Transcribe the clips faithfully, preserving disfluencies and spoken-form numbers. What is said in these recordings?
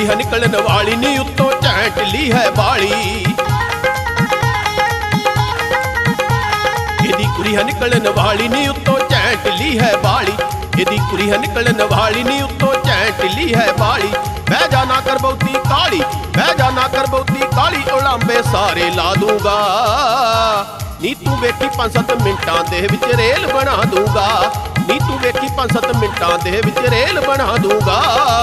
कुड़ी है निकलन वाली नी उत्तों झैंट ली है बाली। एदी कुड़ी है निकलन वाली नी उत्तों झैंट ली है बाली। एदी कुड़ी है निकलन वाली नी उत्तों झैंट ली है बाली। बह जा ना कर बहुती काली, बह जा ना कर बहुती काली, उलांबे सारे ला दूंगा नी तू वेखी पांच सत्त मिंटां दे विच रेल बना दूंगा। नी तू वेखी पांच सत्त मिंटां दे विच रेल बना दूंगा।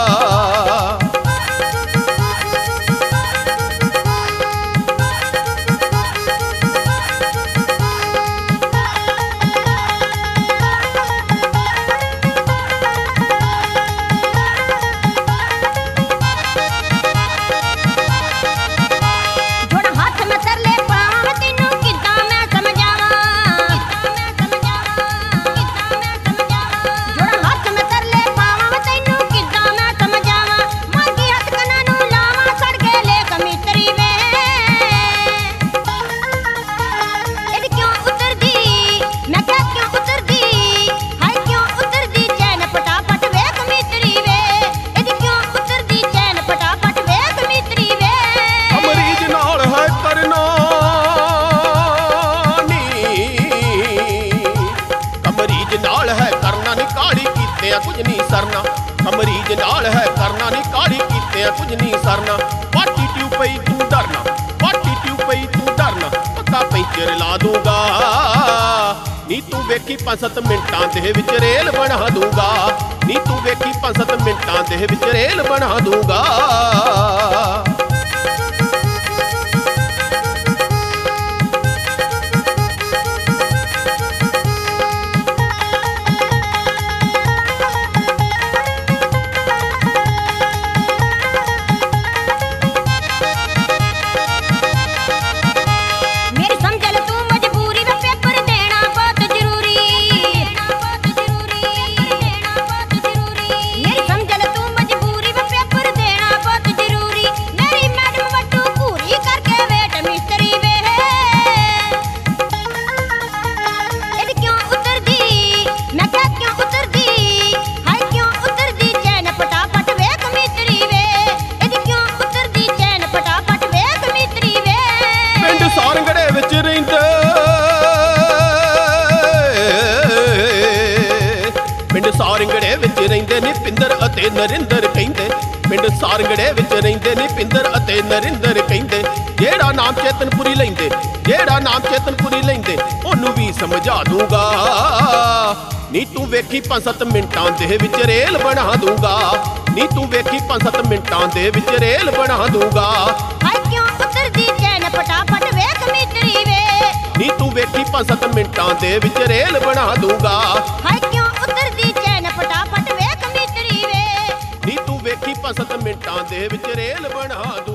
कुछ नहीं सरना मरीज नाल है करना नी काली कीते कुछ नहीं सरना। पाटी ट्यूब पई तू डरना, पाटी ट्यूब पई तू डरना, पक्का पैंचर ला दूंगा नी तू वेखी पांच सत्त मिंटां दे विच रेल बना दूंगा। नी तू वेखी पांच सत्त मिंटां दे विच रेल बना दूंगा। पिंड सारंगड़े विच रहिंदे नी पिंदर अते नरिंदर कहिंदे। पिंड सारंगड़े विच रहिंदे नी पिंदर अते नरिंदर कहिंदे। जेड़ा नाम चेतनपुरी लैंदे, जेड़ा नाम चेतनपुरी लैंदे ओनू भी समझा दूंगा नी तू वेखी पांच सत्त मिंटां दे विच रेल बना दूंगा। नी तू वेखी पांच सत्त मिंटां दे विच रेल बना दूंगा। हाय क्यों उतरदी चैन फटाफट वेख मितरी वे। नी तू वेखी पांच सत्त मिंटां दे विच रेल बना दूंगा। हाय क्यों उतरदी चैन फटाफट वेख मितरी वे। नी तू वेखी पांच सत्त मिंटां दे विच रेल बना दूंगा।